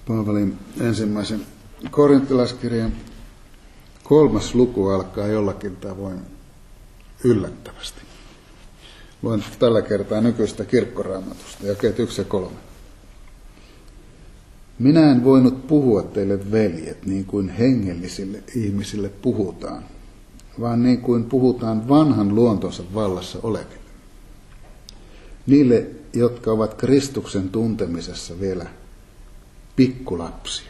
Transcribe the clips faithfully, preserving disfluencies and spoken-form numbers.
Paavalin ensimmäisen korinttilaiskirjan kolmas luku alkaa jollakin tavoin yllättävästi. Luen tällä kertaa nykyistä kirkkoraamatusta, jakeet yksi ja kolme. Minä en voinut puhua teille, veljet, niin kuin hengellisille ihmisille puhutaan, vaan niin kuin puhutaan vanhan luontonsa vallassa oleville. Niille, jotka ovat Kristuksen tuntemisessa vielä pikkulapsia.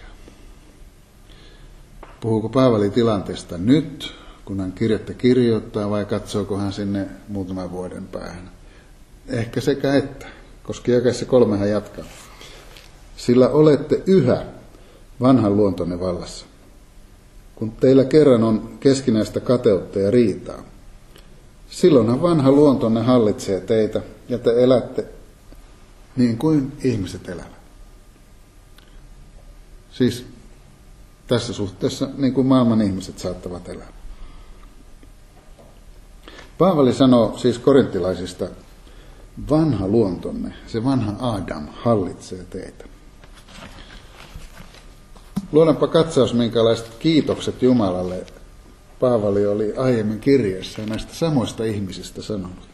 Puhuuko Paavali tilanteesta nyt, kun hän kirjettä kirjoittaa, vai katsooko hän sinne muutaman vuoden päähän? Ehkä sekä että, koska jakeessa kolme hän jatkaa. Sillä olette yhä vanhan luontonne vallassa. Kun teillä kerran on keskinäistä kateutta ja riitaa, silloinhan vanha luontonne hallitsee teitä ja te elätte niin kuin ihmiset elävät. Siis tässä suhteessa niin kuin maailman ihmiset saattavat elää. Paavali sanoo siis korinttilaisista, vanha luontonne, se vanha Adam hallitsee teitä. Luodaanpa katsaus, minkälaiset kiitokset Jumalalle Paavali oli aiemmin kirjeessä ja näistä samoista ihmisistä sanonut.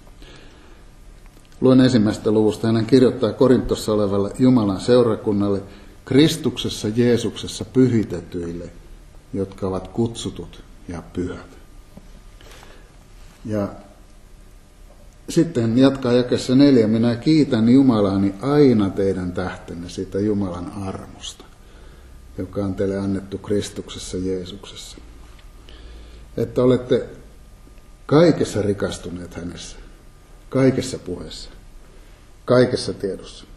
Luen ensimmäisestä luvusta. Hän kirjoittaa Korintossa olevalle Jumalan seurakunnalle, Kristuksessa Jeesuksessa pyhitetyille, jotka ovat kutsutut ja pyhät. Ja sitten jatkaa jakeessa neljä. Minä kiitän Jumalaani aina teidän tähtenne siitä Jumalan armosta, joka on teille annettu Kristuksessa Jeesuksessa. Että olette kaikessa rikastuneet hänessä, kaikessa puheessa, kaikessa tiedossa.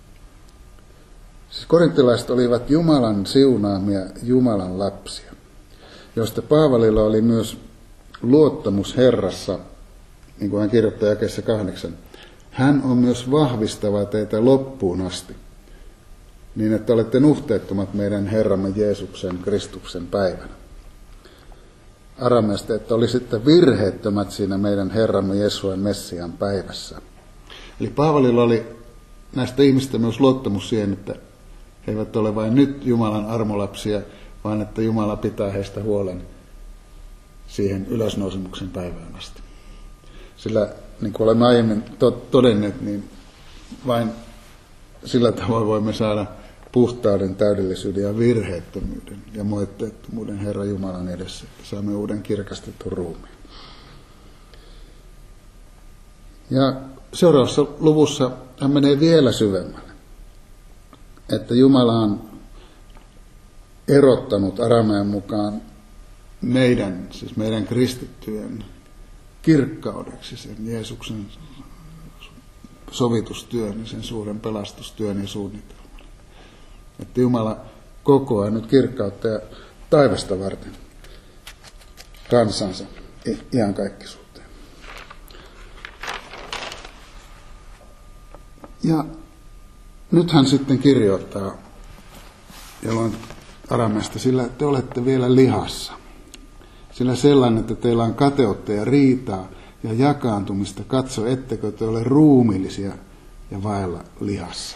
Siis korinttilaiset olivat Jumalan siunaamia Jumalan lapsia, joista Paavalilla oli myös luottamus Herrassa, niin kuin hän kirjoittaa jakeessa kahdeksan. Hän on myös vahvistava teitä loppuun asti, niin että olette nuhteettomat meidän Herramme Jeesuksen Kristuksen päivänä. Arameasta, että olisitte virheettömät siinä meidän Herramme Jesuen Messian päivässä. Eli Paavalilla oli näistä ihmistä myös luottamus siihen, että he eivät ole vain nyt Jumalan armolapsia, vaan että Jumala pitää heistä huolen siihen ylösnousemuksen päivään asti. Sillä, niin kuin olemme aiemmin todenneet, niin vain sillä tavoin voimme saada puhtauden, täydellisyyden ja virheettömyyden ja moitteettomuuden Herran Jumalan edessä, että saamme uuden kirkastetun ruumiin. Ja seuraavassa luvussa hän menee vielä syvemmälle, että Jumala on erottanut aramean mukaan meidän, siis meidän kristittyjen kirkkaudeksi sen Jeesuksen sovitustyön ja sen suuren pelastustyön ja suunnitelman. Että Jumala kokoaa nyt kirkkautta ja taivasta varten kansansa iankaikkisuuteen. Ja nyt hän sitten kirjoittaa, jolloin arameasta, sillä te olette vielä lihassa. Sillä sellainen, että teillä on kateutta ja riitaa ja jakaantumista, katso, ettekö te ole ruumiillisia ja vailla lihassa.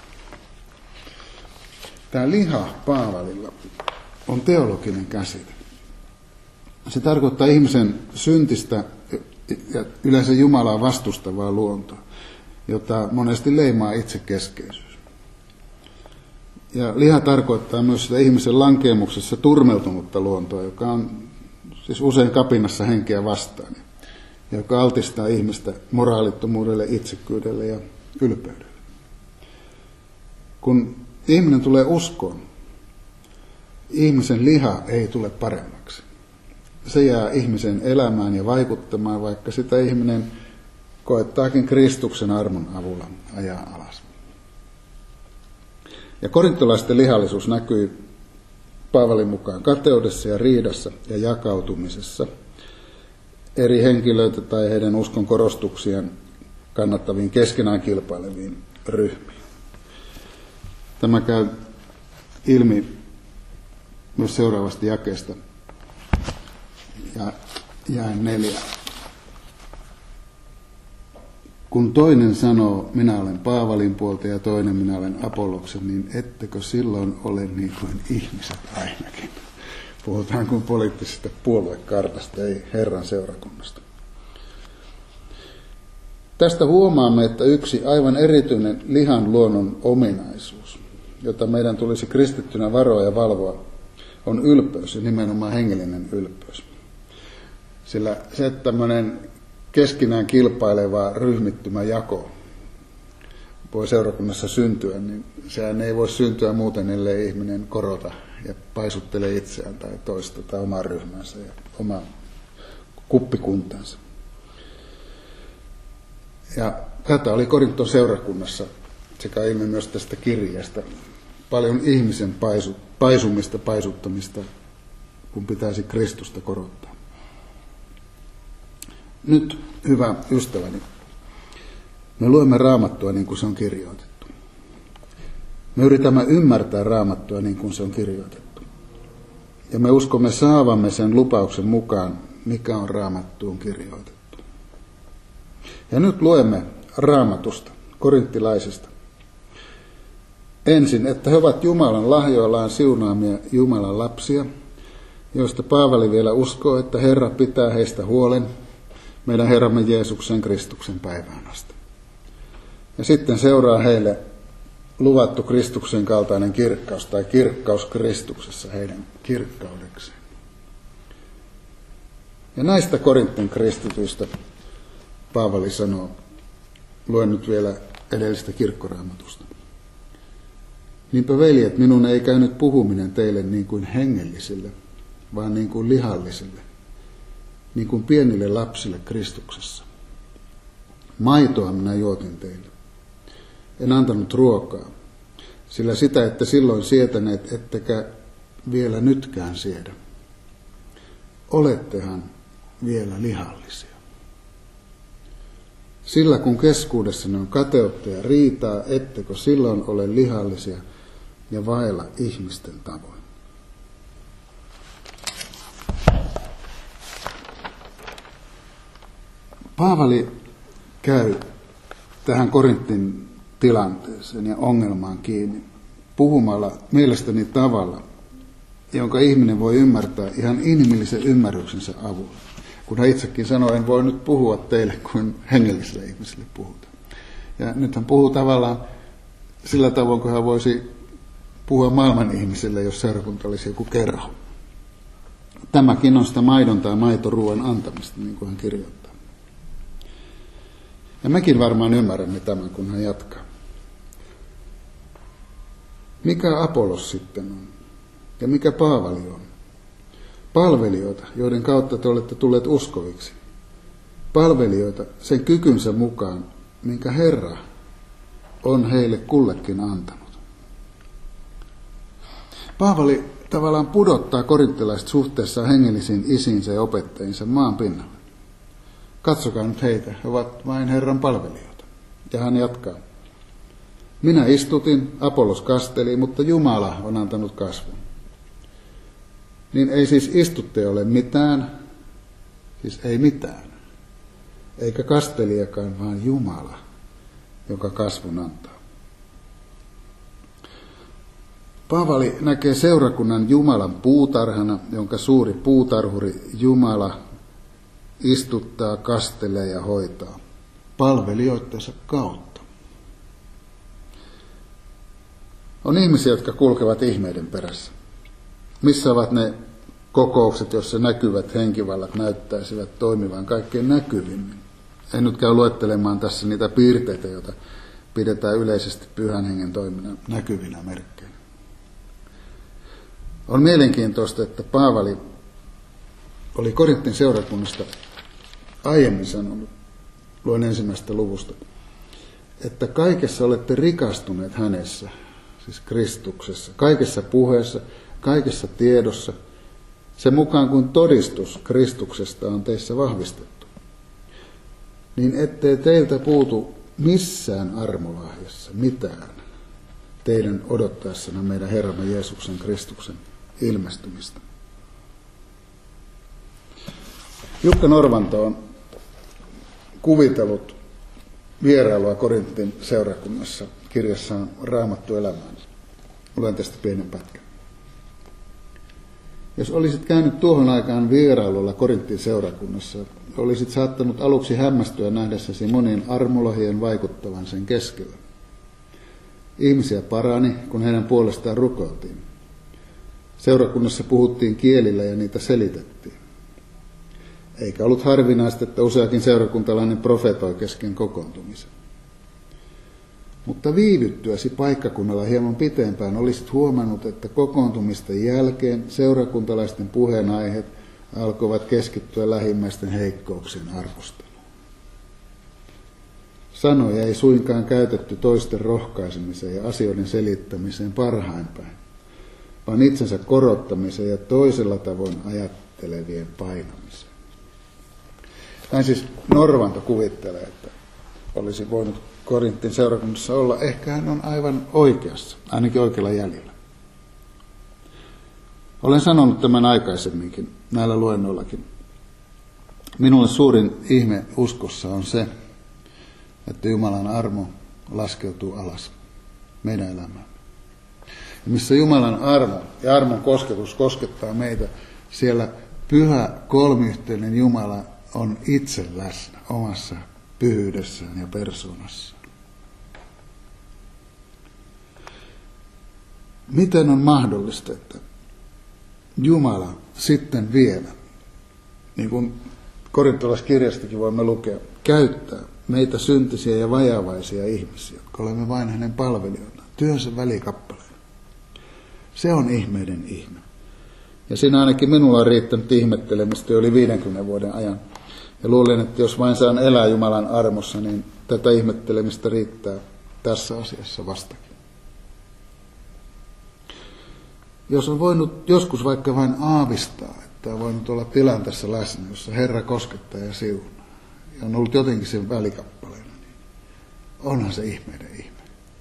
Tämä liha Paavalilla on teologinen käsite. Se tarkoittaa ihmisen syntistä ja yleensä Jumalaa vastustavaa luontoa, jota monesti leimaa itsekeskeisyys. Ja liha tarkoittaa myös sitä ihmisen lankeemuksessa turmeltunutta luontoa, joka on siis usein kapinassa henkeä vastaan, joka altistaa ihmistä moraalittomuudelle, itsekkyydelle ja ylpeydelle. Kun ihminen tulee uskoon, ihmisen liha ei tule paremmaksi. Se jää ihmisen elämään ja vaikuttamaan, vaikka sitä ihminen koettaakin Kristuksen armon avulla ajaa alas. Ja korintolaisten lihallisuus näkyy Paavalin mukaan kateudessa ja riidassa ja jakautumisessa eri henkilöitä tai heidän uskon korostuksien kannattaviin keskenään kilpaileviin ryhmiin. Tämä käy ilmi myös seuraavasta jakeesta ja jae neljä. kun toinen sanoo, minä olen Paavalin puolta ja toinen minä olen Apolloksen, niin ettekö silloin ole niin kuin ihmiset ainakin? Puhutaan kuin poliittisesta puoluekartasta, ei Herran seurakunnasta. Tästä huomaamme, että yksi aivan erityinen lihan luonnon ominaisuus, jota meidän tulisi kristittynä varoa ja valvoa, on ylpeys ja nimenomaan hengellinen ylpeys. Sillä se tämmöinen keskinään kilpaileva ryhmittymä jako voi seurakunnassa syntyä, niin sehän ei voi syntyä muuten, ellei ihminen korota ja paisuttele itseään tai toista tai omaa ryhmänsä ja omaa kuppikuntansa. Ja tätä oli Korinton seurakunnassa sekä ilme myös tästä kirjeestä paljon ihmisen paisu, paisumista, paisuttamista, kun pitäisi Kristusta korottaa. Nyt, hyvä ystäväni, me luemme Raamattua niin kuin se on kirjoitettu. Me yritämme ymmärtää Raamattua niin kuin se on kirjoitettu. Ja me uskomme saavamme sen lupauksen mukaan, mikä on Raamattuun kirjoitettu. Ja nyt luemme Raamatusta, korinttilaisista. Ensin, että he ovat Jumalan lahjoillaan siunaamia Jumalan lapsia, joista Paavali vielä uskoo, että Herra pitää heistä huolen meidän Herramme Jeesuksen Kristuksen päivään asti. Ja sitten seuraa heille luvattu Kristuksen kaltainen kirkkaus tai kirkkaus Kristuksessa heidän kirkkaudekseen. Ja näistä Korintin kristityistä Paavali sanoo, luen nyt vielä edellistä kirkkoraamatusta. Niinpä veljet, minun ei käynyt puhuminen teille niin kuin hengellisille, vaan niin kuin lihallisille, niin kuin pienille lapsille Kristuksessa. Maitoa minä juotin teille. En antanut ruokaa, sillä sitä ette silloin sietäneet, ettekä vielä nytkään siedä. Olettehan vielä lihallisia. Sillä kun keskuudessanne on kateutta ja riitaa, ettekö silloin ole lihallisia ja vailla ihmisten tavoin. Paavali käy tähän Korintin tilanteeseen ja ongelmaan kiinni puhumalla mielestäni tavalla, jonka ihminen voi ymmärtää ihan inhimillisen ymmärryksensä avulla. Kun hän itsekin sanoi, en voi nyt puhua teille kuin hengellisille ihmisille puhutaan. Ja nyt hän puhuu tavallaan sillä tavoin, kun hän voisi puhua maailman ihmisille, jos seurakunta olisi joku kerho. Tämäkin on sitä maidon tai maitoruoan antamista, niin kuin hän kirjoittaa. Ja mekin varmaan ymmärrämme tämän, kun hän jatkaa. Mikä Apollos sitten on? Ja mikä Paavali on? Palvelijoita, joiden kautta te olette tulleet uskoviksi. Palvelijoita sen kykynsä mukaan, minkä Herra on heille kullekin antanut. Paavali tavallaan pudottaa korinttilaiset suhteessaan hengellisiin isiinsä ja opettajinsa maan pinnalle. Katsokaa nyt heitä, he ovat vain Herran palvelijoita. Ja hän jatkaa. Minä istutin, Apollos kasteli, mutta Jumala on antanut kasvun. Niin ei siis istutte ole mitään, siis ei mitään, eikä kastelijakaan, vaan Jumala, joka kasvun antaa. Paavali näkee seurakunnan Jumalan puutarhana, jonka suuri puutarhuri Jumala istuttaa, kastelee ja hoitaa palvelijoittensa kautta. On ihmisiä, jotka kulkevat ihmeiden perässä. Missä ovat ne kokoukset, joissa näkyvät henkivallat näyttäisivät toimivan kaikkein näkyvimmin? En nyt käy luettelemaan tässä niitä piirteitä, joita pidetään yleisesti pyhän hengen toiminnan näkyvinä merkkeinä. On mielenkiintoista, että Paavali oli Korintin seurakunnasta aiemmin sanonut, luen ensimmäisestä luvusta, että kaikessa olette rikastuneet hänessä, siis Kristuksessa, kaikessa puheessa, kaikessa tiedossa, sen mukaan kun todistus Kristuksesta on teissä vahvistettu, niin ettei teiltä puutu missään armolahjassa mitään teidän odottaessana meidän Herramme Jeesuksen Kristuksen ilmestymistä. Jukka Norvanto on kuvitellut vierailua Korintin seurakunnassa kirjassaan Raamattu elämään. Luen tästä pienen pätkän. Jos olisit käynyt tuohon aikaan vierailulla Korintin seurakunnassa, olisit saattanut aluksi hämmästyä nähdessäsi monien armolohien vaikuttavan sen keskellä. Ihmisiä parani, kun heidän puolestaan rukoiltiin. Seurakunnassa puhuttiin kielillä ja niitä selitettiin. Eikä ollut harvinaista, että useakin seurakuntalainen profetoi kesken kokoontumisen. Mutta viivyttyäsi paikkakunnalla hieman pitempään olisit huomannut, että kokoontumisten jälkeen seurakuntalaisten puheenaiheet alkoivat keskittyä lähimmäisten heikkouksien arvosteluun. Sanoja ei suinkaan käytetty toisten rohkaisemiseen ja asioiden selittämiseen parhainpäin, vaan itsensä korottamiseen ja toisella tavoin ajattelevien painamiseen. Näin siis Norvanto kuvittelee, että olisi voinut Korintin seurakunnassa olla. Ehkä hän on aivan oikeassa, ainakin oikealla jäljellä. Olen sanonut tämän aikaisemminkin näillä luennoillakin. Minulle suurin ihme uskossa on se, että Jumalan armo laskeutuu alas meidän elämään. Ja missä Jumalan armo ja armon kosketus koskettaa meitä, siellä pyhä kolmiyhteinen Jumala on itse läsnä omassa pyhyydessään ja persoonassaan. Miten on mahdollista, että Jumala sitten vielä, niin kuin korintolaiskirjastakin voimme lukea, käyttää meitä syntisiä ja vajavaisia ihmisiä, jotka olemme vain hänen palvelijoita, työnsä välikappaleena. Se on ihmeiden ihme. Ja siinä ainakin minulla on riittänyt ihmettelemistä jo yli viidenkymmenen vuoden ajan. Ja luulen, että jos vain saan elää Jumalan armossa, niin tätä ihmettelemistä riittää tässä asiassa vastakin. Jos on voinut joskus vaikka vain aavistaa, että on voinut olla tilanteessa läsnä, jossa Herra koskettaa ja siunaa, ja on ollut jotenkin sen välikappaleena, niin onhan se ihmeiden ihme.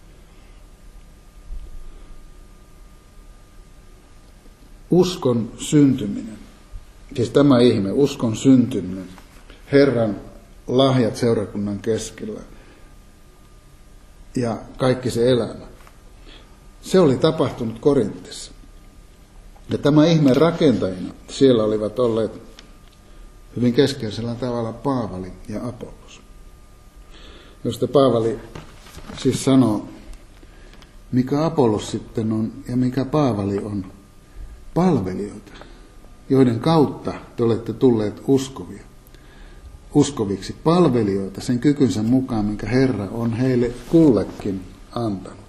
Uskon syntyminen, siis tämä ihme, uskon syntyminen, Herran lahjat seurakunnan keskellä ja kaikki se elämä, se oli tapahtunut Korintissa. Ja tämä ihme rakentajina siellä olivat olleet hyvin keskeisellä tavalla Paavali ja Apollos, josta Paavali siis sanoo, mikä Apollos sitten on ja mikä Paavali on, palvelijoita, joiden kautta te olette tulleet uskovia, uskoviksi palvelijoita sen kykynsä mukaan, minkä Herra on heille kullekin antanut.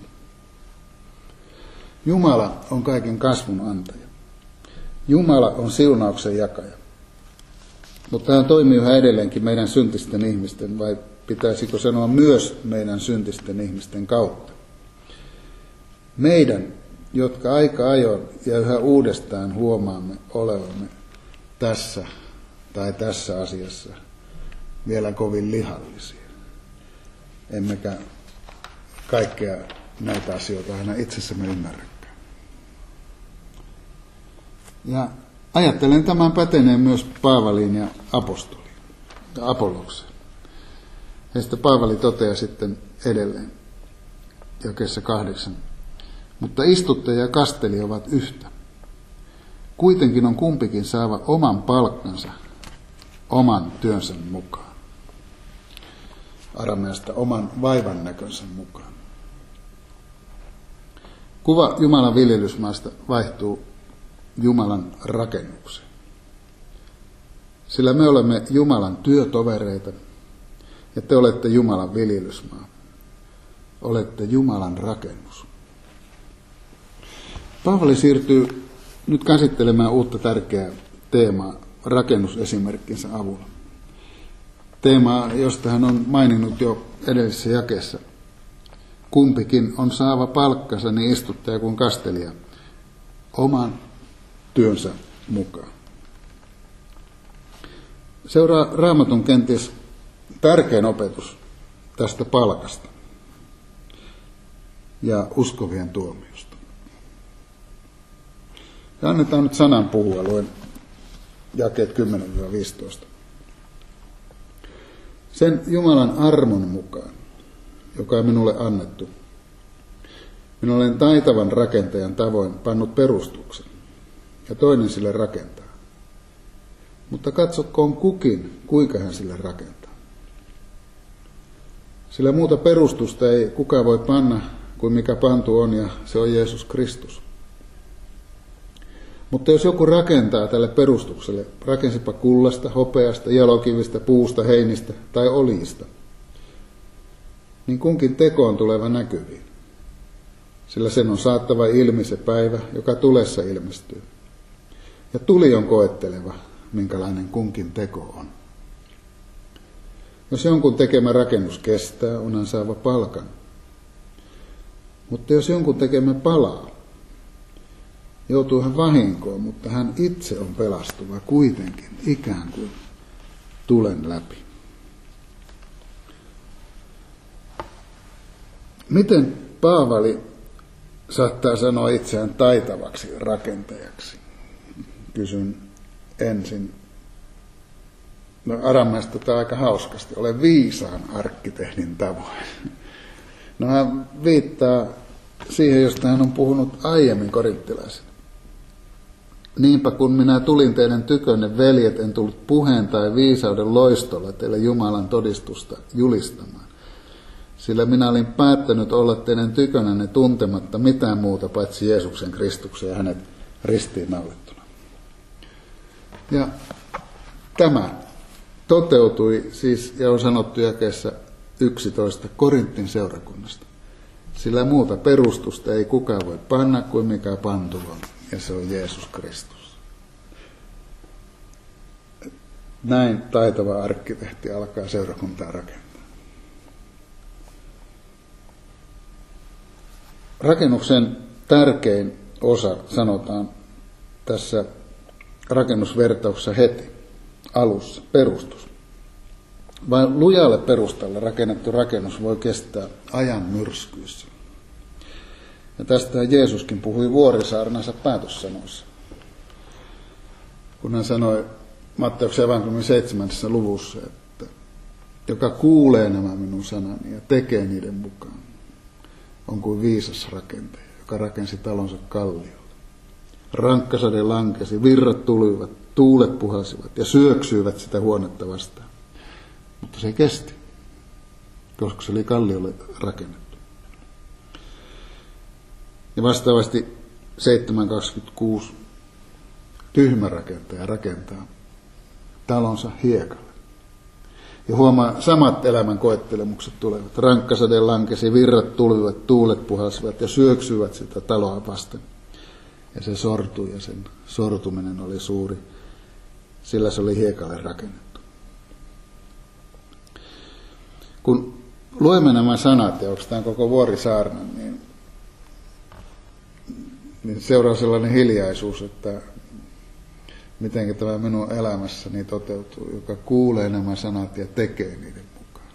Jumala on kaiken kasvun antaja. Jumala on siunauksen jakaja. Mutta hän toimii yhä edelleenkin meidän syntisten ihmisten, vai pitäisikö sanoa myös meidän syntisten ihmisten kautta. Meidän, jotka aika ajoin ja yhä uudestaan huomaamme olevamme tässä tai tässä asiassa vielä kovin lihallisia. Emmekä kaikkea näitä asioita aina itsessämme ymmärräkään. Ja ajattelen tämän päteneen myös Paavaliin ja apostoliin ja Apollokseen. Heistä Paavali toteaa sitten edelleen jakeessa kahdeksan. Mutta istuttaja ja kasteli ovat yhtä. Kuitenkin on kumpikin saava oman palkkansa oman työnsä mukaan. Arameasta oman vaivan näkönsä mukaan. Kuva Jumalan viljelysmaasta vaihtuu Jumalan rakennukseen. Sillä me olemme Jumalan työtovereita ja te olette Jumalan viljelysmaa. Olette Jumalan rakennus. Paavali siirtyy nyt käsittelemään uutta tärkeää teemaa rakennusesimerkkinsä avulla. Teemaa, josta hän on maininnut jo edellisessä jakeessa. Kumpikin on saava palkkansa, niin istuttaja kuin kastelija, oman työnsä mukaan. Seuraa Raamatun kenties tärkein opetus tästä palkasta ja uskovien tuomiosta. Ja annetaan nyt sanan puhua, luen jakeet kymmenen viisitoista. Sen Jumalan armon mukaan, joka on minulle annettu. Minä olen taitavan rakentajan tavoin pannut perustuksen, ja toinen sille rakentaa. Mutta katsokkoon kukin, kuinka hän sille rakentaa. Sillä muuta perustusta ei kukaan voi panna kuin mikä pantu on, ja se on Jeesus Kristus. Mutta jos joku rakentaa tälle perustukselle, rakensipa kullasta, hopeasta, jalokivistä, puusta, heinistä tai oliista, niin kunkin teko on tuleva näkyviin. Sillä sen on saattava ilmi se päivä, joka tulessa ilmestyy. Ja tuli on koetteleva, minkälainen kunkin teko on. Jos jonkun tekemä rakennus kestää, on hän saava palkan. Mutta jos jonkun tekemä palaa, joutuu hän vahinkoon, mutta hän itse on pelastuva kuitenkin, ikään kuin tulen läpi. Miten Paavali saattaa sanoa itseään taitavaksi rakentajaksi? Kysyn ensin. No Arameasta tämä aika hauskasti. Olen viisaan arkkitehdin tavoin. No hän viittaa siihen, josta hän on puhunut aiemmin korinttilaisille. Niinpä kun minä tulin teidän tykönne, veljet, en tullut puheen tai viisauden loistolla teille Jumalan todistusta julistamaan. Sillä minä olin päättänyt olla teidän tykönänne tuntematta mitään muuta paitsi Jeesuksen Kristuksen ja hänet ristiinnaulittuna. Ja tämä toteutui siis, ja on sanottu jakeessa yksitoista Korintin seurakunnasta. Sillä muuta perustusta ei kukaan voi panna kuin mikä pantu on, ja se on Jeesus Kristus. Näin taitava arkkitehti alkaa seurakuntaa rakentaa. Rakennuksen tärkein osa sanotaan tässä rakennusvertauksessa heti alussa, perustus. Vain lujalle perustalle rakennettu rakennus voi kestää ajan myrskyissä. Ja tästä Jeesuskin puhui vuorisaarnansa päätössanoissa. Kun hän sanoi Matteuksen evankeliumin seitsemännessä luvussa, että joka kuulee nämä minun sanani ja tekee niiden mukaan, on kuin viisas rakentaja, joka rakensi talonsa kalliolle. Rankkasade lankesi, virrat tulivat, tuulet puhalsivat ja syöksyivät sitä huonetta vastaan. Mutta se kesti, koska se oli kalliolle rakennettu. Ja vastaavasti seitsemän kaksikymmentäkuusi tyhmä rakentaja rakentaa talonsa hiekalle. Ja huomaa, samat elämän koettelemukset tulevat. Rankkasade lankesi, virrat tulivat, tuulet puhalsivat ja syöksyivät sitä taloa vasten. Ja se sortui ja sen sortuminen oli suuri, sillä se oli hiekalle rakennettu. Kun luemme nämä sanat, ja oikeastaan koko vuorisaarnan, niin, niin seuraa sellainen hiljaisuus, että miten tämä minun elämässäni toteutuu, joka kuulee nämä sanat ja tekee niiden mukaan.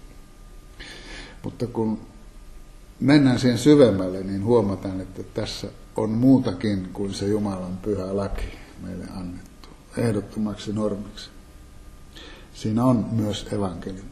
Mutta kun mennään siihen syvemmälle, niin huomataan, että tässä on muutakin kuin se Jumalan pyhä laki meille annettu, ehdottomaksi normiksi. Siinä on myös evankeliumi.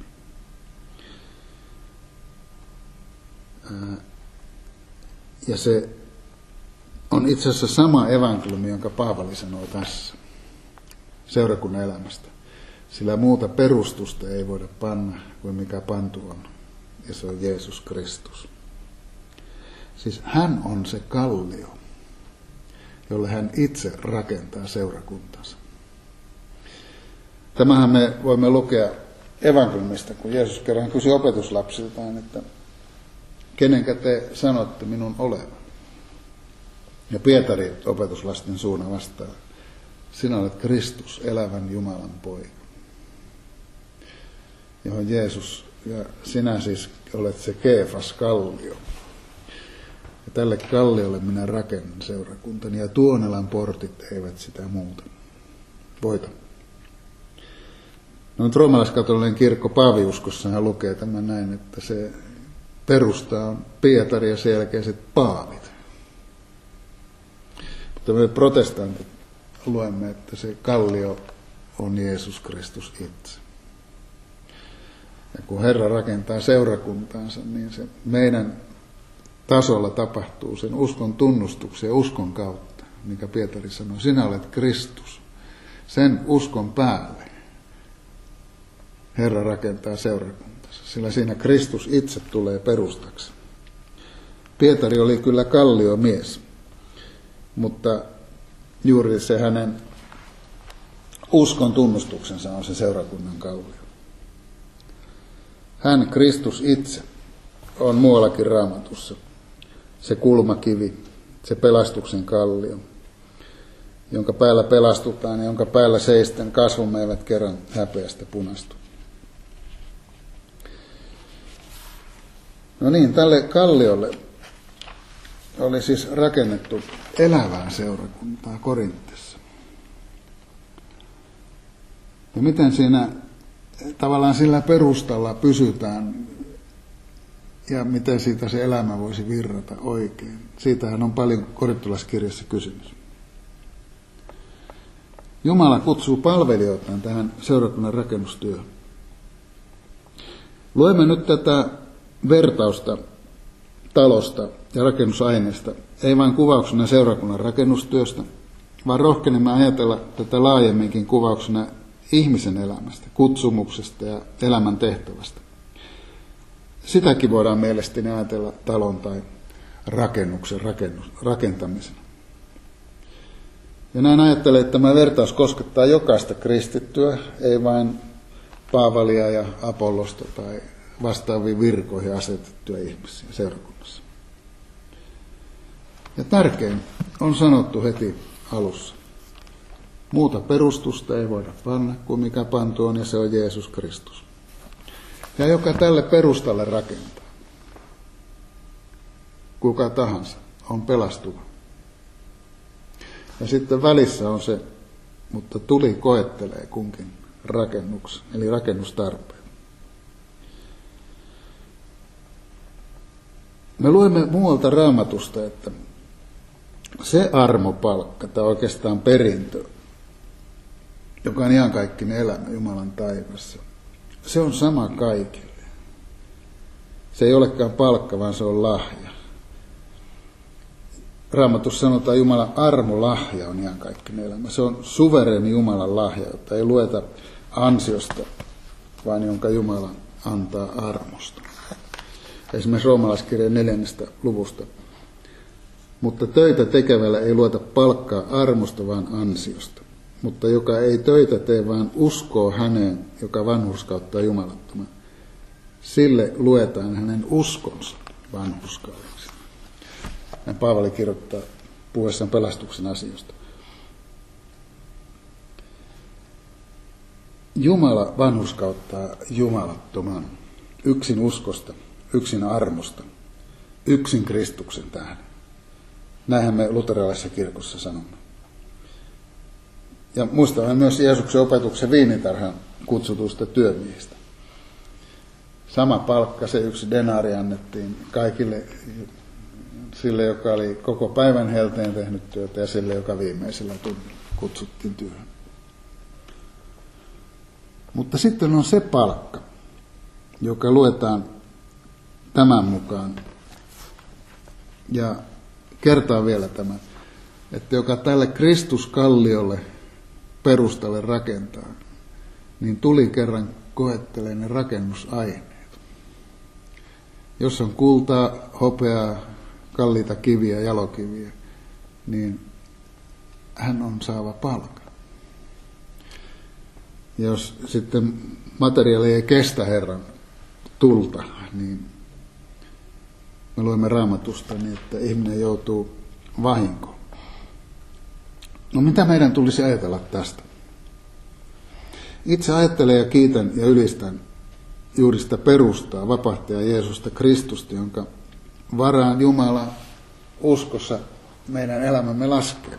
Ja se on itse asiassa sama evankeliumi, jonka Paavali sanoo tässä seurakunnan elämästä. Sillä muuta perustusta ei voida panna kuin mikä pantu on, ja se on Jeesus Kristus. Siis hän on se kallio, jolle hän itse rakentaa seurakuntansa. Tämähän me voimme lukea evankeliumista, kun Jeesus kerran kysyi opetuslapsiltaan, että kenenkä te sanotte minun olevan? Ja Pietari opetuslasten suuna vastaa, sinä olet Kristus, elävän Jumalan poika. Johon Jeesus, ja sinä siis olet se Keefas kallio. Ja tälle kalliolle minä rakennan seurakuntani, ja Tuonelan portit eivät sitä muuta. Voita. No, roomalaiskatolinen kirkko Paaviuskossa hän lukee tämän näin, että se perusta on Pietari ja sen jälkeiset paavit. Mutta me protestantit luemme, että se kallio on Jeesus Kristus itse. Ja kun Herra rakentaa seurakuntaansa, niin se meidän tasolla tapahtuu sen uskon tunnustuksen ja uskon kautta, mikä Pietari sanoi, sinä olet Kristus. Sen uskon päälle Herra rakentaa seurakuntansa, sillä siinä Kristus itse tulee perustaksi. Pietari oli kyllä kalliomies, mutta juuri se hänen uskon tunnustuksensa on se seurakunnan kallio. Hän, Kristus itse, on muuallakin Raamatussa se kulmakivi, se pelastuksen kallio, jonka päällä pelastutaan ja jonka päällä seisten kasvumme eivät kerran häpeästä punastu. No niin, tälle kalliolle oli siis rakennettu elävää seurakuntaa Korintissa. Ja miten siinä tavallaan sillä perustalla pysytään ja miten siitä se elämä voisi virrata oikein. Siitähän on paljon korintolaiskirjassa kysymys. Jumala kutsuu palvelijoitaan tähän seurakunnan rakennustyöhön. Luemme nyt tätä vertausta talosta ja rakennusaineesta, ei vain kuvauksena seurakunnan rakennustyöstä, vaan rohkenemme ajatella tätä laajemminkin kuvauksena ihmisen elämästä, kutsumuksesta ja elämän tehtävästä. Sitäkin voidaan mielestäni ajatella talon tai rakennuksen rakennus, rakentamisena. Ja näin ajattelen, että tämä vertaus koskettaa jokaista kristittyä, ei vain Paavalia ja Apollosta tai vastaaviin virkoihin asetettuja ihmisiä seurakunnassa. Ja tärkein on sanottu heti alussa. Muuta perustusta ei voida panna kuin mikä pantu on, ja se on Jeesus Kristus. Ja joka tälle perustalle rakentaa, kuka tahansa, on pelastuva. Ja sitten välissä on se, mutta tuli koettelee kunkin rakennuksen, eli rakennustarpeen. Me luemme muualta Raamatusta, että se armopalkka, tai oikeastaan perintö, joka on iankaikkinen elämä Jumalan taivassa, se on sama kaikille. Se ei olekaan palkka, vaan se on lahja. Raamatussa sanotaan, Jumalan armolahja on iankaikkinen elämä. Se on suvereeni Jumalan lahja, jota ei lueta ansiosta, vaan jonka Jumala antaa armosta. Esimerkiksi roomalaiskirjan neljännestä luvusta. Mutta töitä tekevällä ei lueta palkkaa armosta, vaan ansiosta. Mutta joka ei töitä tee, vaan uskoo häneen, joka vanhurskauttaa jumalattoman. Sille luetaan hänen uskonsa vanhurskaudeksi. Näin Paavali kirjoittaa puhuessaan pelastuksen asioista. Jumala vanhurskauttaa jumalattoman yksin uskosta, yksin armosta, yksin Kristuksen tähden. Näinhän me luterilaisessa kirkossa sanomme. Ja muistamme myös Jeesuksen opetuksen viinitarhan kutsutusta työmiehistä. Sama palkka, se yksi denaari annettiin kaikille, sille, joka oli koko päivän helteen tehnyt työtä, ja sille, joka viimeisellä tunnilla kutsuttiin työhön. Mutta sitten on se palkka, joka luetaan tämän mukaan. Ja kertaa vielä tämän, että joka tälle Kristuskalliolle perustalle rakentaa, niin tuli kerran koettelee ne rakennusaineet. Jos on kultaa, hopeaa, kalliita kiviä, jalokiviä, niin hän on saava palkan. Jos sitten materiaali ei kestä Herran tulta, niin me luemme Raamatusta niin, että ihminen joutuu vahinkoon. No mitä meidän tulisi ajatella tästä? Itse ajattelen ja kiitän ja ylistän juuri sitä perustaa, vapahtaja Jeesusta Kristusta, jonka varaan Jumala uskossa meidän elämämme laskee.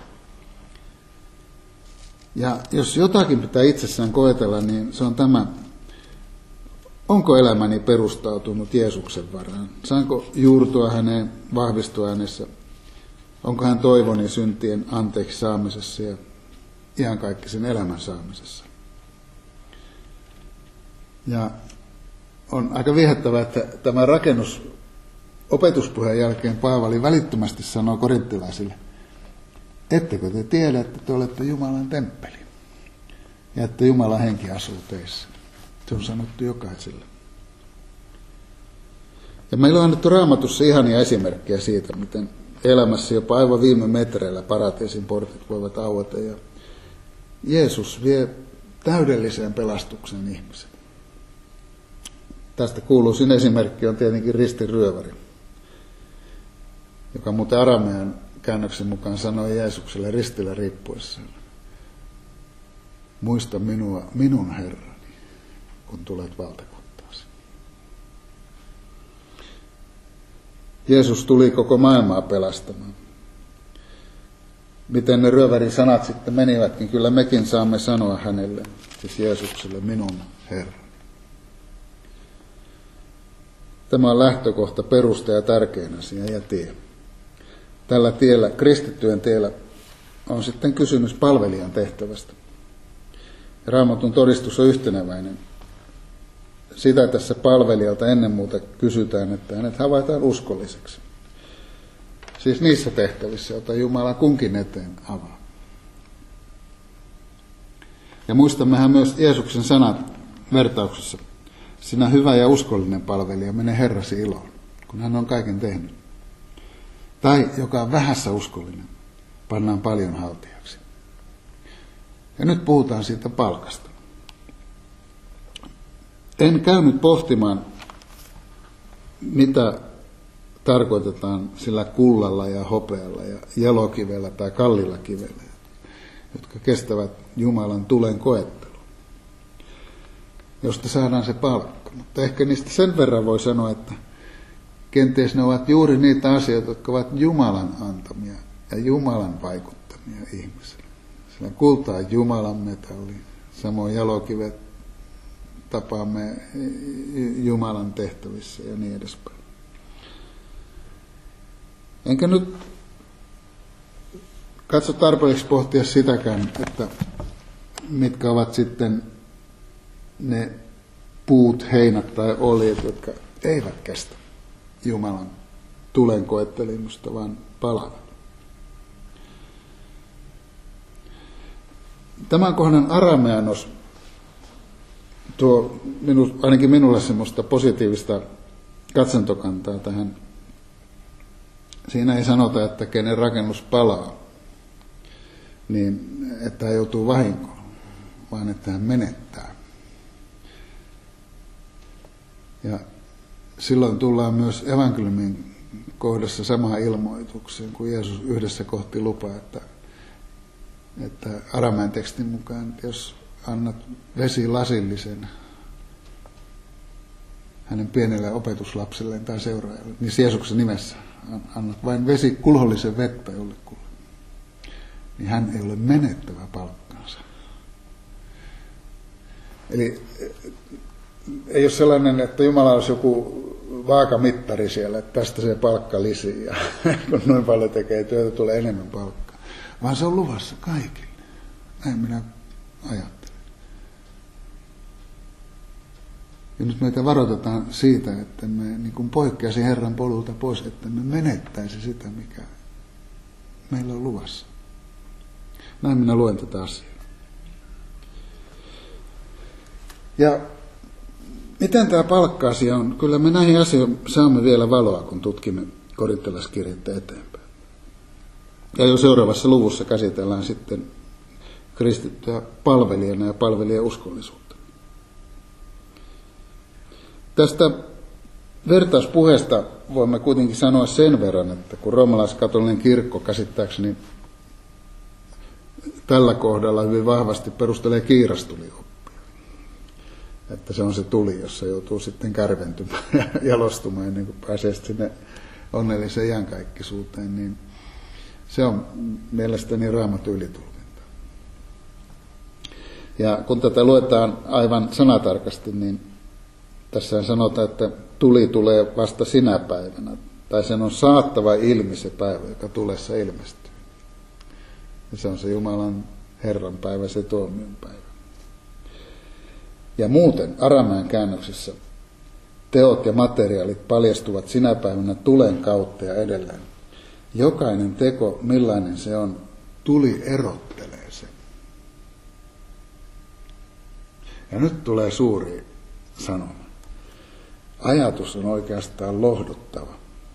Ja jos jotakin pitää itsessään koetella, niin se on tämä. Onko elämäni perustautunut Jeesuksen varaan? Saanko juurtua häneen, vahvistua hänessä? Onko hän toivoni syntien anteeksi saamisessa ja ihan kaikki sen elämän saamisessa? Ja on aika viehättävää, että tämä rakennus opetuspuheen jälkeen Paavali välittömästi sanoo korinttilaisille, ettekö te tiedä, että te olette Jumalan temppeli ja että Jumalan henki asuu teissä. Se on sanottu jokaiselle. Ja meillä on annettu Raamatussa ihania esimerkkejä siitä, miten elämässä jopa aivan viime metreillä paratiisin portit voivat aueta ja Jeesus vie täydelliseen pelastukseen ihmisen. Tästä kuuluisin esimerkki on tietenkin ristiryöväri, joka muuten aramean käännöksen mukaan sanoi Jeesukselle ristillä riippuessaan, muista minua, minun Herrani, kun tulet valtakuntaasi. Jeesus tuli koko maailmaa pelastamaan. Miten ne ryövärin sanat sitten menivätkin, kyllä mekin saamme sanoa hänelle, siis Jeesukselle, minun Herrani. Tämä on lähtökohta, peruste ja tärkein asia ja tie. Tällä tiellä, kristittyjen tiellä, on sitten kysymys palvelijan tehtävästä. Raamatun todistus on yhteneväinen. Sitä tässä palvelijalta ennen muuta kysytään, että hänet havaitaan uskolliseksi. Siis niissä tehtävissä, joita Jumala kunkin eteen avaa. Ja muistammehan myös Jeesuksen sanat vertauksessa. Sinä hyvä ja uskollinen palvelija, mene Herrasi iloon, kun hän on kaiken tehnyt. Tai joka on vähässä uskollinen, pannaan paljon haltijaksi. Ja nyt puhutaan siitä palkasta. En käynyt pohtimaan, mitä tarkoitetaan sillä kullalla ja hopealla ja jalokivellä tai kallilla kivellä, jotka kestävät Jumalan tulen koettelun, josta saadaan se palkka. Mutta ehkä niistä sen verran voi sanoa, että kenties ne ovat juuri niitä asioita, jotka ovat Jumalan antamia ja Jumalan vaikuttamia ihmisille. Sillä kulta on Jumalan metalli, samoin jalokivet tapaamme Jumalan tehtävissä ja niin edespäin. Enkä nyt katso tarpeeksi pohtia sitäkään, että mitkä ovat sitten ne puut, heinät tai oljet, jotka eivät kestä Jumalan tulen koettelemusta, vaan palavat. Tämän kohdan arameanos tuo minu, ainakin minulle semmoista positiivista katsantokantaa tähän. Siinä ei sanota, että kenen rakennus palaa, niin että hän joutuu vahinkoon, vaan että hän menettää. Ja silloin tullaan myös evankeliumin kohdassa samaan ilmoitukseen, kun Jeesus yhdessä kohti lupaa, että, että aramean tekstin mukaan, että jos annat vesilasillisen hänen pienelle opetuslapselleen tai seuraajalle, niin Jeesuksen nimessä annat vain vesi kulhollisen vettä jollekulle, niin hän ei ole menettävä palkkaansa. Eli ei ole sellainen, että Jumala olisi joku vaakamittari siellä, että tästä se palkka lisii ja kun noin paljon tekee työtä, tulee enemmän palkkaa. Vaan se on luvassa kaikille. Näin minä ajattelen. Ja nyt meitä varoitetaan siitä, että me niin kuin poikkeasi Herran polulta pois, että me menettäisi sitä, mikä meillä on luvassa. Näin minä luen tätä asiaa. Ja miten tämä palkka-asia on? Kyllä me näihin asioihin saamme vielä valoa, kun tutkimme korintolaiskirjettä eteenpäin. Ja jo seuraavassa luvussa käsitellään sitten kristittyä palvelijana ja palvelijan uskollisuutta. Tästä vertauspuheesta voimme kuitenkin sanoa sen verran, että kun roomalaiskatolinen kirkko käsittääkseni tällä kohdalla hyvin vahvasti perustelee kiirastulioppia, että se on se tuli, jossa joutuu sitten kärventymään ja jalostumaan ennen kuin pääsee sinne onnelliseen iankaikkisuuteen, niin se on mielestäni Raamatun ylitulkinta. Ja kun tätä luetaan aivan sanatarkasti, niin tässä sanotaan, että tuli tulee vasta sinä päivänä, tai sen on saattava ilmi se päivä, joka tulessa ilmestyy. Ja se on se Jumalan Herran päivä, se tuomion päivä. Ja muuten aramean käännöksessä Teot ja materiaalit paljastuvat sinä päivänä tulen kautta ja edelleen. Jokainen teko, millainen se on, tuli erottelee sen. Ja nyt tulee suuri sanoma. Ajatus on oikeastaan lohduttava.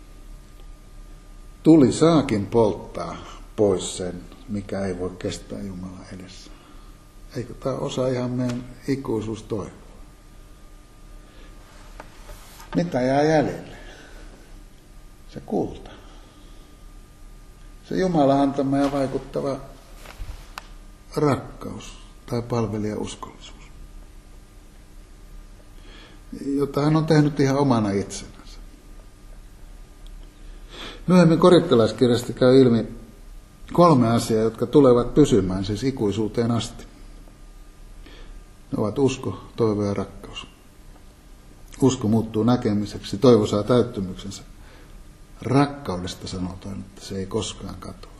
Tuli saakin polttaa pois sen, mikä ei voi kestää Jumalan edessä. Eikö tämä osa ihan meidän ikuisuustoivoa? Mitä jää jäljelle? Se kulta. Se Jumalan antama ja vaikuttava rakkaus tai palvelijauskollisuus, jota hän on tehnyt ihan omana itsenänsä. Myöhemmin korintolaiskirjasta käy ilmi kolme asiaa, jotka tulevat pysymään siis ikuisuuteen asti. Ne ovat usko, toivo ja rakkaus. Usko muuttuu näkemiseksi, toivo saa täyttymyksensä. Rakkaudesta sanotaan, että se ei koskaan katoa.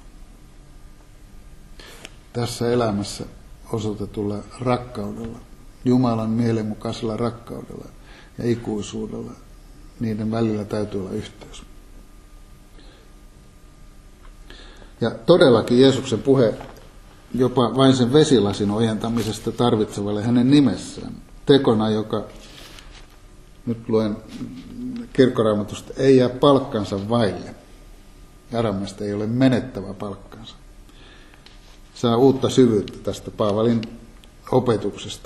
Tässä elämässä osoitetulla rakkaudella, Jumalan mielenmukaisella rakkaudella ja ikuisuudella, niiden välillä täytyy olla yhteys. Ja todellakin Jeesuksen puhe jopa vain sen vesilasin ojentamisesta tarvitsevalle hänen nimessään, tekona, joka, nyt luen kirkkoraamatusta, ei jää palkkansa vaille. Arameasta ei ole menettävä palkkansa. Saa uutta syvyyttä tästä Paavalin opetuksesta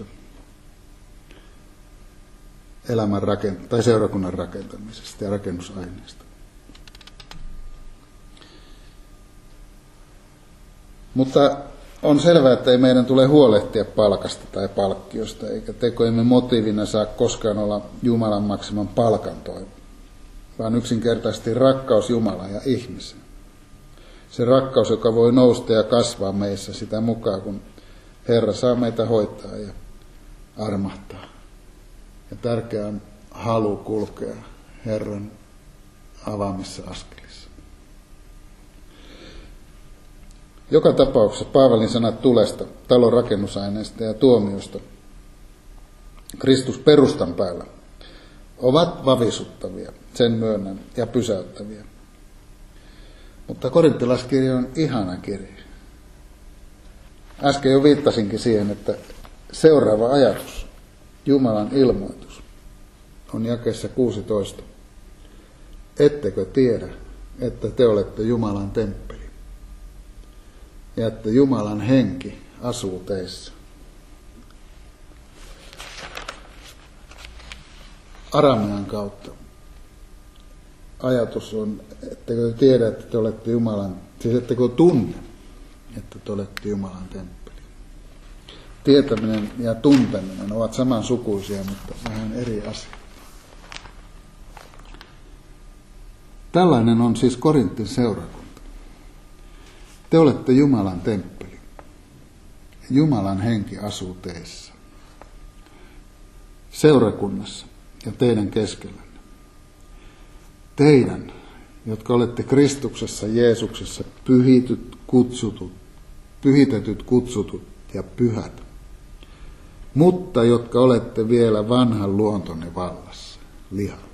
elämän rakent- tai seurakunnan rakentamisesta ja rakennusaineesta. Mutta on selvää, että ei meidän tule huolehtia palkasta tai palkkiosta, eikä tekojemme motiivina saa koskaan olla Jumalan maksaman palkan toivo, vaan yksinkertaisesti rakkaus Jumalaan ja ihmiseen. Se rakkaus, joka voi nousta ja kasvaa meissä sitä mukaan, kun Herra saa meitä hoitaa ja armahtaa. Ja tärkeä on halu kulkea Herran avaamissa askelissa. Joka tapauksessa Paavalin sanat tulesta, talon rakennusaineesta ja tuomiosta Kristus perustan päällä ovat vavisuttavia, sen myönnän, ja pysäyttäviä. Mutta korintolaiskirja on ihana kirja. Äsken jo viittasinkin siihen, että seuraava ajatus, Jumalan ilmoitus, on jakeessa kuusitoista. Ettekö tiedä, että te olette Jumalan temppeli ja että Jumalan henki asuu teissä? Aramean kautta ajatus on, ettekö te tiedä, että te olette Jumalan, siis ettekö tunne, että te olette Jumalan temppeli. Tietäminen ja tunteminen ovat samansukuisia, mutta vähän eri asia. Tällainen on siis Korintin seurakunta. Te olette Jumalan temppeli. Jumalan henki asuu teissä. Seurakunnassa ja teidän keskellänne. Teidän, jotka olette Kristuksessa Jeesuksessa pyhityt, kutsutut, pyhitetyt, kutsutut ja pyhät, mutta jotka olette vielä vanhan luontonne vallassa, lihallisia.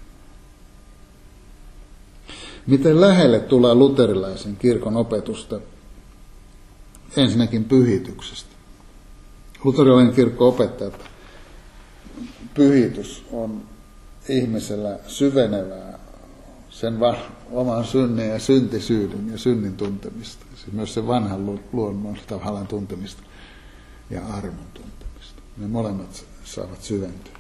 Miten lähelle tullaan luterilaisen kirkon opetusta ensinnäkin pyhityksestä? Luterilainen kirkko opettaa, että pyhitys on ihmisellä syvenevää sen va- oman synnin ja syntisyyden ja synnin tuntemista. Siis myös sen vanhan luonnon tavallaan tuntemista ja armon tuntemista. Ne molemmat saavat syventyä.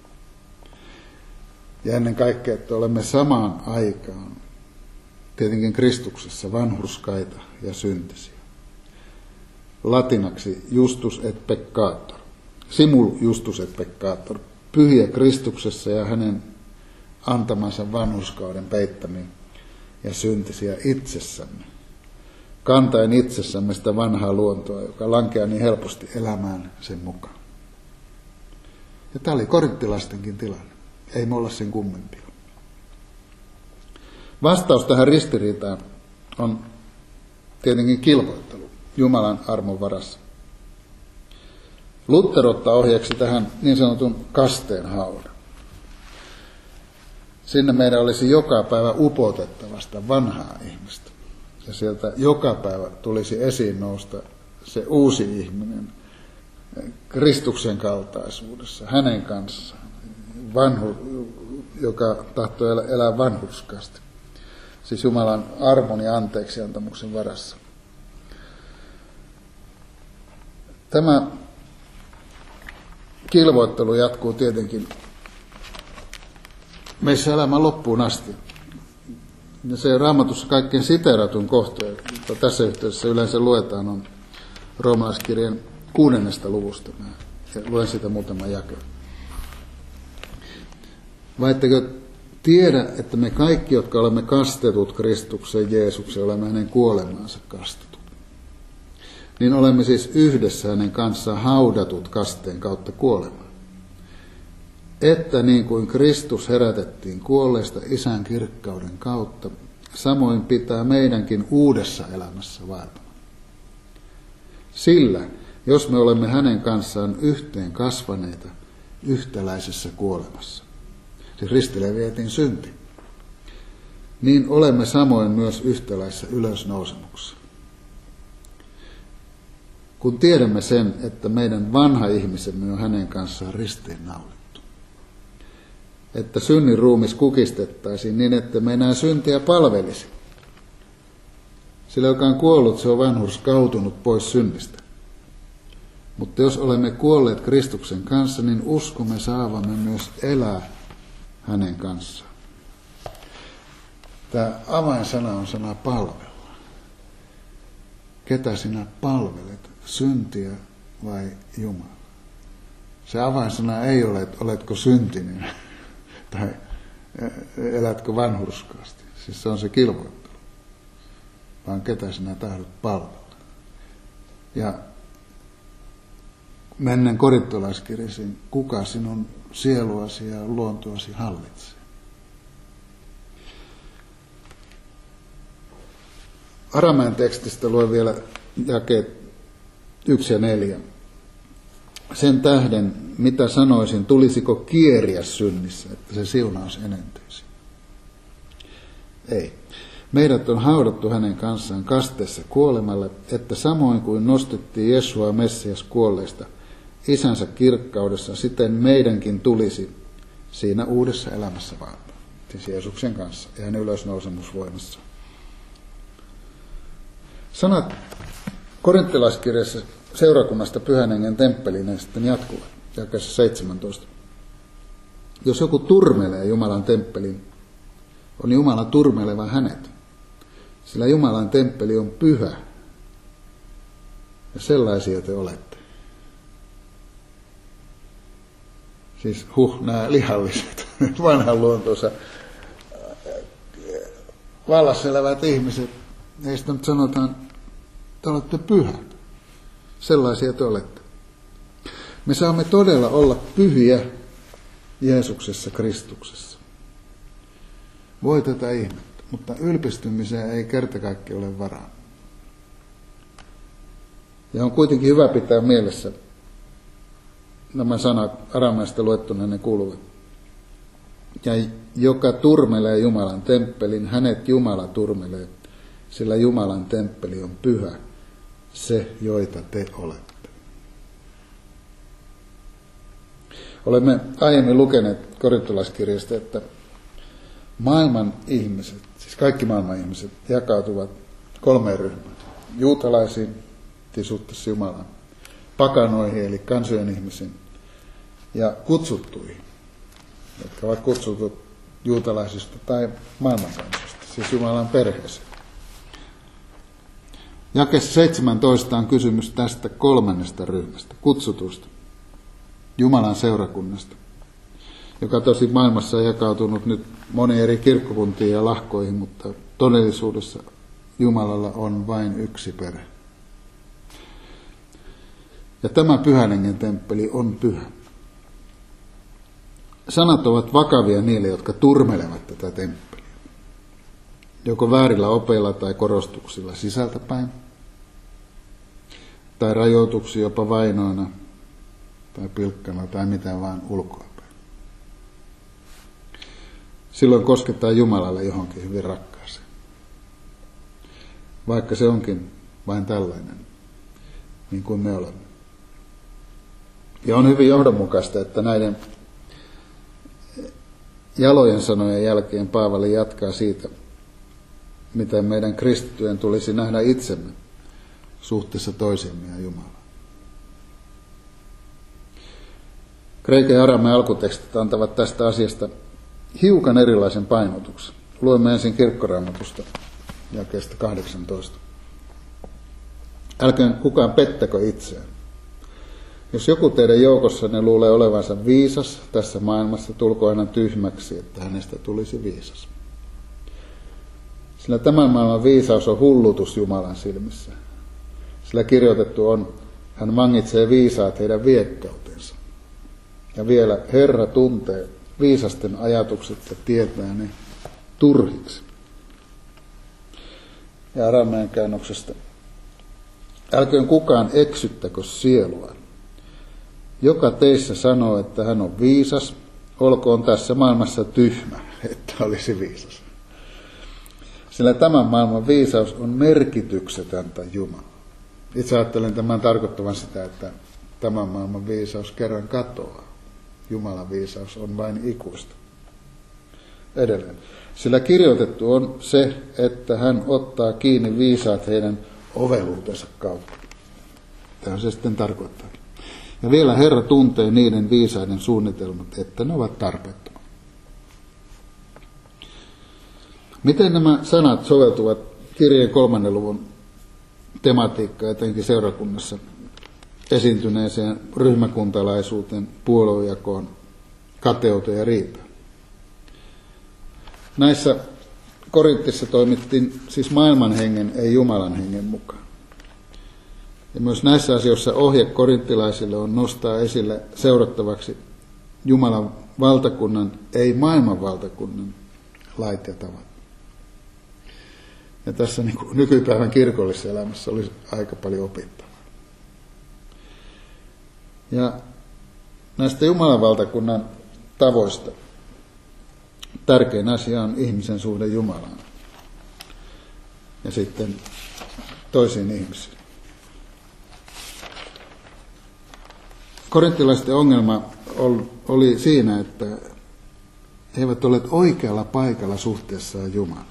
Ja ennen kaikkea, että olemme samaan aikaan tietenkin Kristuksessa vanhurskaita ja syntisiä. Latinaksi justus et peccator. Simul justus et peccator. Pyhiä Kristuksessa ja hänen antamansa vanhurskauden peittämiin ja syntisiä itsessämme. Kantaen itsessämme sitä vanhaa luontoa, joka lankeaa niin helposti elämään sen mukaan. Ja tämä oli korinttilaistenkin tilanne. Ei me olla sen kummempia. Vastaus tähän ristiriitaan on tietenkin kilvoittelu Jumalan armon varassa. Luther ottaa ohjeeksi tähän niin sanotun kasteen haudan. sinne meidän olisi joka päivä upotettava sitä vanhaa ihmistä. Ja sieltä joka päivä tulisi esiin nousta se uusi ihminen Kristuksen kaltaisuudessa, hänen kanssaan, vanhu, joka tahtoo elää, elää vanhurskaasti. Siis Jumalan armon ja anteeksiantamuksen varassa. Tämä kilvoittelu jatkuu tietenkin meissä elämän loppuun asti. Ja se Raamatussa kaikkein siteeratun kohta, jota tässä yhteydessä yleensä luetaan, on roomalaiskirjan kuudennesta luvusta. Mä luen sitä muutaman jakeen. Vai ettekö tiedä, että me kaikki, jotka olemme kastetut Kristuksen Jeesuksen, olemme hänen kuolemaansa kastetut. Niin olemme siis yhdessä hänen kanssaan haudatut kasteen kautta kuolemaan. Että niin kuin Kristus herätettiin kuolleista Isän kirkkauden kautta, samoin pitää meidänkin uudessa elämässä vaeltamaan. Sillä, jos me olemme hänen kanssaan yhteen kasvaneita yhtäläisessä kuolemassa, siis ristille vietiin synti, niin olemme samoin myös yhtäläisessä ylösnousemuksessa. Kun tiedämme sen, että meidän vanha ihmisemme on hänen kanssaan ristiinnaulittu, että synnin ruumis kukistettaisiin niin, että me enää syntiä palvelisi. Sillä joka on kuollut, se on vanhurskautunut pois synnistä. Mutta jos olemme kuolleet Kristuksen kanssa, niin uskomme saavamme myös elää hänen kanssaan. Tämä avainsana on sana palvella. Ketä sinä palvelet, syntiä vai Jumala? Se avainsana ei ole, että oletko syntinen tai elätkö vanhurskaasti. Siis se on se kilvoittelu. Vaan ketä sinä tahdot palvella. Ja mennään korintolaiskirjasiin, kuka sinun sieluasi ja luontoasi hallitsee. Aramean tekstistä luen vielä jakeet yksi ja neljä. Sen tähden, mitä sanoisin, tulisiko kieriä synnissä, että se siunaus enentyisi? Ei. Meidät on haudattu hänen kanssaan kasteessa kuolemalle, että samoin kuin nostettiin Jesua Messias kuolleista Isänsä kirkkaudessa, siten meidänkin tulisi siinä uudessa elämässä vaeltaa. Siis Jeesuksen kanssa ja hänen ylösnousemusvoimassa. Sanat korinttilaiskirjassa seurakunnasta Pyhän Hengen temppeliin sitten jatkuvat, jakeessa seitsemäntoista. Jos joku turmelee Jumalan temppelin, on Jumala turmeleva hänet, sillä Jumalan temppeli on pyhä, ja sellaisia te olette. Siis huh, nämä lihalliset, vanhan luontonsa vallassa elävät ihmiset, heistä nyt sanotaan, te olette pyhät. Sellaisia te olette. Me saamme todella olla pyhiä Jeesuksessa Kristuksessa. Voi tätä ihmettä, mutta ylpistymiseen ei kerta kaikki ole varaa. Ja on kuitenkin hyvä pitää mielessä nämä sanat arameasta luettuna, ne kuuluvat. Ja joka turmelee Jumalan temppelin, hänet Jumala turmelee, sillä Jumalan temppeli on pyhä, se joita te olette. Olemme aiemmin lukeneet korintolaiskirjasta, että maailman ihmiset, siis kaikki maailman ihmiset, jakautuvat kolmeen ryhmään. Juutalaisiin, suhteessa Jumalaan, pakanoihin eli kansojen ihmisiin ja kutsuttuihin, jotka ovat kutsutut juutalaisista tai maailmankansasta, siis Jumalan perheeseen. Jakeessa seitsemäntoista on kysymys tästä kolmannesta ryhmästä, kutsutusta, Jumalan seurakunnasta, joka tosi maailmassa on jakautunut nyt moniin eri kirkkokuntiin ja lahkoihin, mutta todellisuudessa Jumalalla on vain yksi perhe. Ja tämä Pyhän Hengen temppeli on pyhä. Sanat ovat vakavia niille, jotka turmelevat tätä temppeliä. Joko väärillä opeilla tai korostuksilla sisältäpäin, tai rajoituksia jopa vainoina, tai pilkkana, tai mitä vaan ulkoapäin. silloin kosketaan Jumalalle johonkin hyvin rakkaaseen. Vaikka se onkin vain tällainen, niin kuin me olemme. Ja on hyvin johdonmukaista, että näiden jalojen sanojen jälkeen Paavali jatkaa siitä, miten meidän kristittyjen tulisi nähdä itsemme suhteessa toisiimme ja Jumalaan. Kreikan ja aramean alkutekstit antavat tästä asiasta hiukan erilaisen painotuksen. Luemme ensin Kirkkoraamatusta jakeesta kahdeksantoista. Älköön kukaan pettäkö itseään. Jos joku teidän joukossanne luulee olevansa viisas tässä maailmassa, tulkoon hän tyhmäksi, että hänestä tulisi viisas. Sillä tämän maailman viisaus on hullutus Jumalan silmissä. Sillä kirjoitettu on, hän vangitsee viisaat heidän viekkautensa. Ja vielä Herra tuntee viisasten ajatukset ja tietää ne turhiksi. Ja aramean käännöksestä. Älköön kukaan eksyttäkö sielua. Joka teissä sanoo, että hän on viisas, olkoon tässä maailmassa tyhmä, että olisi viisas. Sillä tämän maailman viisaus on merkityksetöntä Jumalaa. Itse ajattelen tämän tarkoittavan sitä, että tämän maailman viisaus kerran katoaa. Jumalan viisaus on vain ikuista. Edelleen. Sillä kirjoitettu on se, että hän ottaa kiinni viisaat heidän oveluutensa kautta. Tämä se sitten tarkoittaa. Ja vielä Herra tuntee niiden viisaiden suunnitelmat, että ne ovat tarpeettomat. Miten nämä sanat soveltuvat kirjeen kolmannen luvun tematiikkaan, etenkin seurakunnassa esiintyneeseen ryhmäkuntalaisuuteen, puoluejakoon, kateuteen ja riitaan? Näissä Korintissa toimittiin siis maailman hengen, ei Jumalan hengen mukaan. Ja myös näissä asioissa ohje korinttilaisille on nostaa esille seurattavaksi Jumalan valtakunnan, ei maailman valtakunnan lait ja tavat. Ja tässä niin kuin nykypäivän kirkollisessa elämässä olisi aika paljon opittavaa. Ja näistä Jumalan valtakunnan tavoista tärkein asia on ihmisen suhde Jumalaan ja sitten toisiin ihmisiin. Korinttilaisten ongelma oli siinä, että he eivät olleet oikealla paikalla suhteessaan Jumalaan.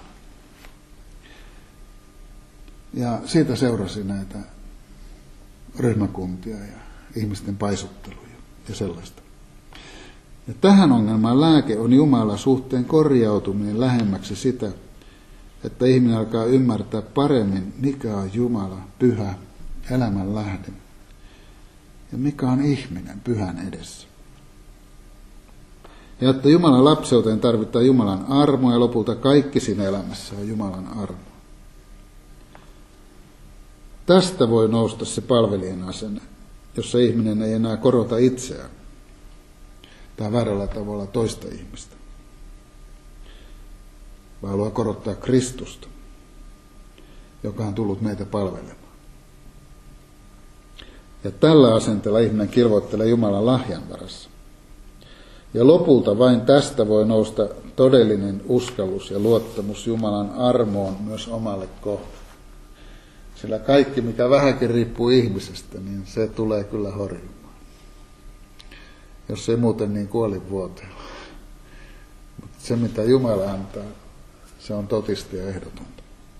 Ja siitä seurasi näitä ryhmäkuntia ja ihmisten paisutteluja ja sellaista. Ja tähän ongelmaan lääke on Jumalan suhteen korjautuminen lähemmäksi sitä, että ihminen alkaa ymmärtää paremmin, mikä on Jumala, pyhä, elämän lähde, ja mikä on ihminen pyhän edessä. Ja että Jumalan lapseuteen tarvitaan Jumalan armo, ja lopulta kaikki siinä elämässä on Jumalan armo. Tästä voi nousta se palvelijan asenne, jossa ihminen ei enää korota itseään tai väärällä tavalla toista ihmistä, vaan haluaa korottaa Kristusta, joka on tullut meitä palvelemaan. Ja tällä asenteella ihminen kilvoittelee Jumalan lahjan varassa. Ja lopulta vain tästä voi nousta todellinen uskallus ja luottamus Jumalan armoon myös omalle kohdalle. Sillä kaikki, mikä vähänkin riippuu ihmisestä, niin se tulee kyllä horjumaan. Jos ei muuten, niin kuolinvuoteella. Mutta se, mitä Jumala antaa, se on totista ja ehdotonta.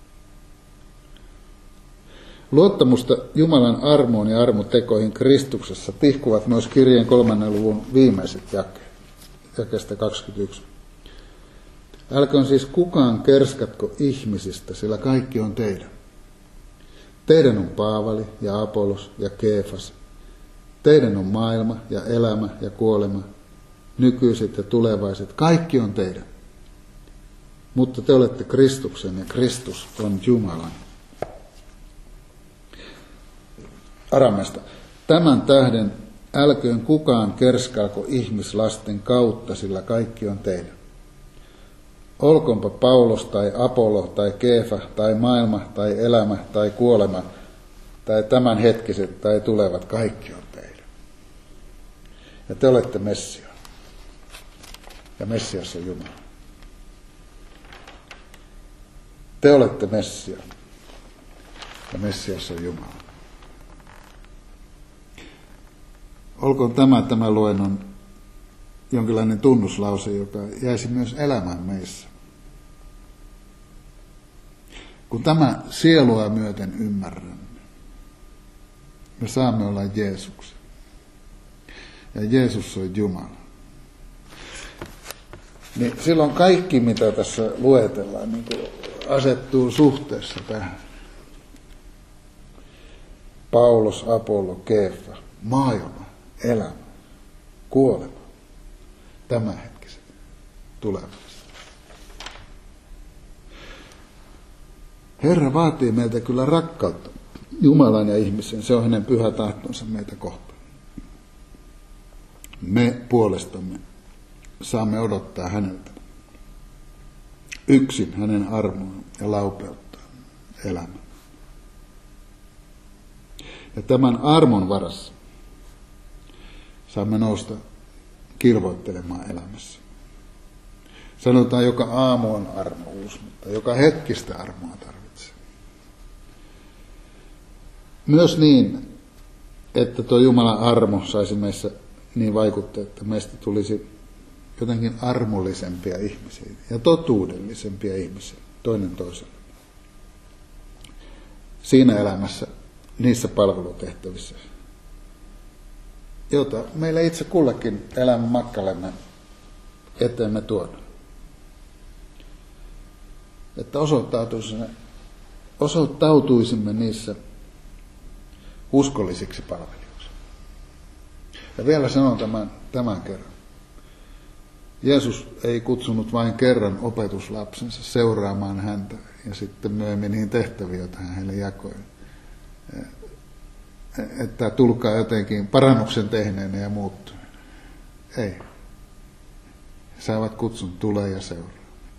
Luottamusta Jumalan armoon ja armotekoihin Kristuksessa tihkuvat myös kirjeen kolmannen luvun viimeiset jakeet, jakeesta kaksikymmentäyksi. Älköön siis kukaan kerskatko ihmisistä, sillä kaikki on teidän. Teidän on Paavali ja Apollos ja Keefas. Teidän on maailma ja elämä ja kuolema, nykyiset ja tulevaiset. Kaikki on teidän. Mutta te olette Kristuksen ja Kristus on Jumalan. Arameasta. Tämän tähden älköön kukaan kerskaako ihmislasten kautta, sillä kaikki on teidän. Olkoonpa Paulos tai Apollo tai Keefa tai maailma tai elämä tai kuolema tai tämänhetkiset tai tulevat, kaikki on teidän. Ja te olette Messia. Ja Messias on Jumala. te olette Messia. Ja Messias on Jumala. Olkoon tämä tämä luennon jonkinlainen tunnuslause, joka jäisi myös elämään meissä. Kun tämä sielua myöten ymmärrämme, me saamme olla Jeesuksen. Ja Jeesus on Jumala. Niin silloin kaikki, mitä tässä luetellaan, niin asettuu suhteessa tähän. Paulos, Apollo, Keefa, maailma, elämä, kuolema, tämänhetkiset, tulevaisuus. Herra vaatii meiltä kyllä rakkautta Jumalan ja ihmisen. Se on hänen pyhä tahtonsa meitä kohtaan. Me puolestamme saamme odottaa häneltä yksin hänen armoaan ja laupeuttaan elämään. Ja tämän armon varassa saamme nousta kilvoittelemaan elämässä. Sanotaan, joka aamu on armo uusi, mutta joka hetkistä armoa tarvitsee. Myös niin, että tuo Jumalan armo saisi meissä niin vaikuttaa, että meistä tulisi jotenkin armollisempia ihmisiä ja totuudellisempia ihmisiä toinen toiselle. Siinä elämässä, niissä palvelutehtävissä, jota meille itse kullekin elämän matkallemme eteemme tuoda. Että osoittautuisimme, osoittautuisimme niissä uskollisiksi palvelijoiksi. Ja vielä sanon tämän, tämän kerran. Jeesus ei kutsunut vain kerran opetuslapsensa seuraamaan häntä ja sitten myöhemmin niihin tehtäviin, joita hän heille jakoi. Että tulkaa jotenkin parannuksen tehneenä ja muuttuneen. Ei. He saavat kutsun, tulee ja seuraa.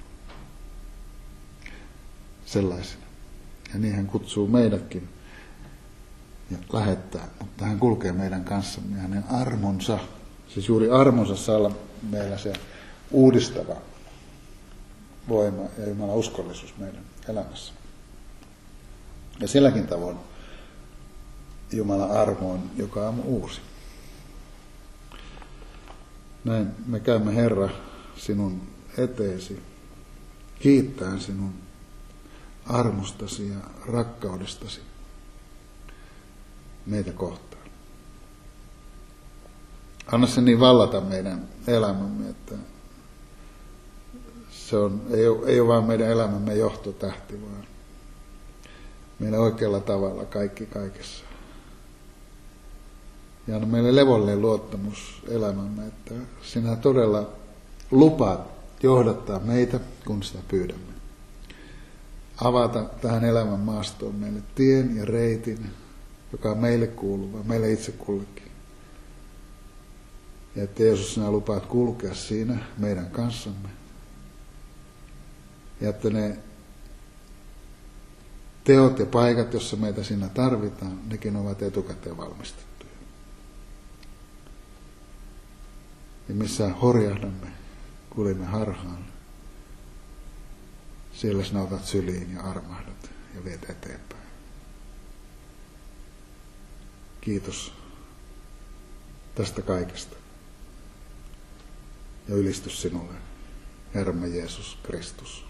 Sellaisena. Ja niin hän kutsuu meidätkin ja lähettää, mutta hän kulkee meidän kanssamme ja hänen armonsa, siis juuri armonsa saa olla meillä se uudistava voima ja Jumalan uskollisuus meidän elämässä. Ja silläkin tavoin Jumalan armo on joka aamu uusi. Näin me käymme, Herra, sinun eteesi, kiittäen sinun armostasi ja rakkaudestasi meitä kohtaan. Anna se niin vallata meidän elämämme, että se on, ei, ole, ei ole vain meidän elämämme johtotähti, vaan meillä oikealla tavalla kaikki kaikessa. Ja anna meille levollinen luottamus elämämme, että sinä todella lupaat johdattaa meitä, kun sitä pyydämme. Avata tähän elämän maastoon meille tien ja reitin, joka on meille kuuluva, meille itse kullekin. Ja että Jeesus, sinä lupaat kulkea siinä meidän kanssamme. Ja että ne teot ja paikat, joissa meitä siinä tarvitaan, nekin ovat etukäteen valmistettuja. Ja missä horjahdamme, kuljemme harhaan, siellä sinä otat syliin ja armahdat ja viet eteenpäin. Kiitos tästä kaikesta. Ja ylistys sinulle, Herramme Jeesus Kristus.